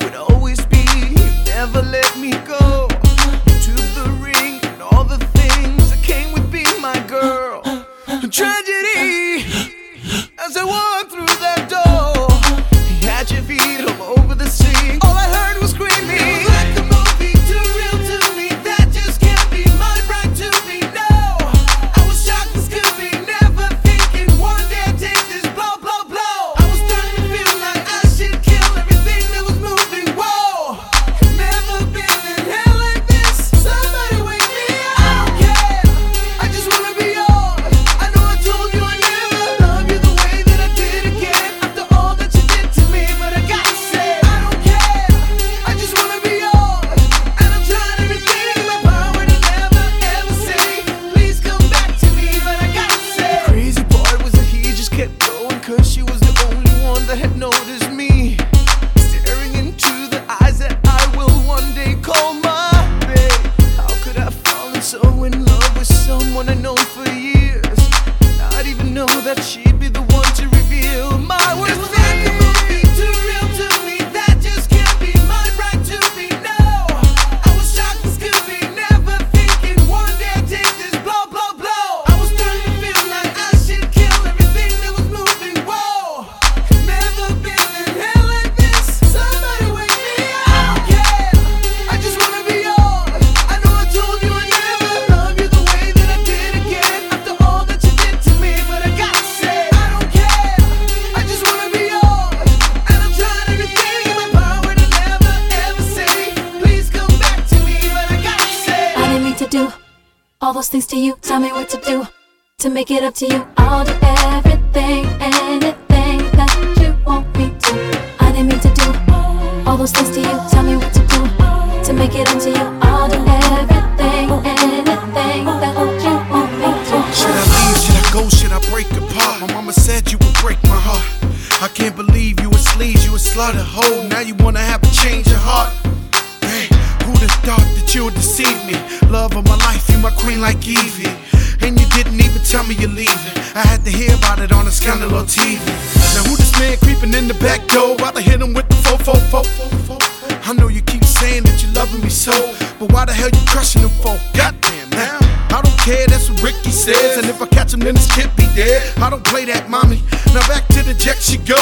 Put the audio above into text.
would always be. You never let me go. You took the ring and all the things that came with being my girl. Tragedy as I walked through that door. He had your feet all over the sea. All I heard was screaming. It was like a movie, too real to me. That just can't be my right to be. No, I was shocked as could be. Never thinking one day I'd take this blow, blow, blow. I was starting to feel like I should kill everything that was moving. Whoa, never been in hell like this. Somebody wake me up. I don't care, I just wanna be yours. I know I told you I never love you the way that I did again. After all that you did to me, but I gotta say I don't care, I just wanna be yours. And I'm trying everything in my power to never ever say please come back to me, but I gotta say the crazy part was that he just kept going, cause she was the only one that had noticed me, staring into the eyes that I will one day call my babe. How could I fallen so in love with someone I known for years, not even know that she'd be the one to reveal my worst fears. It's like a movie, too real to me. That just can't be my right to be. No, I was shocked as could be. Never thinking one day I'd take this blow, blow, blow. I was starting to feel like I should kill everything that was moving. Whoa, never been in hell like this. Somebody wake me up. I don't care, I just wanna be yours. I know I told you I never love you the way that I did again. After all that you did to me, but I gotta say I don't care, I just wanna be yours. And I'm trying everything in my power to never ever say please come back to me, but I gotta say I didn't mean to do all those things to you. Tell me what to do to make it up to you. I'll do everything, anything that you want me to. I didn't mean to do all those things to you. Tell me what to do to make it up to you. I'll do everything, anything that you want me to. Should I leave? Should I go? Should I break apart? My mama said you would break my heart. I can't believe you were sleaze, you were slaughter hoe. Now you wanna have a change of heart. Hey, who'd have thought that you would deceive me? Love of my life, you my queen like Evie. And you didn't even tell me you're leaving. I had to hear about it on a scandal on TV. Now who this man creeping in the back door? While I hit him with the 444. I know you keep saying that you're loving me so, but why the hell you crushing him for? Goddamn now, I don't care, that's what Ricky says. And if I catch him then this kid be dead. I don't play that, mommy. Now back to the jet she go.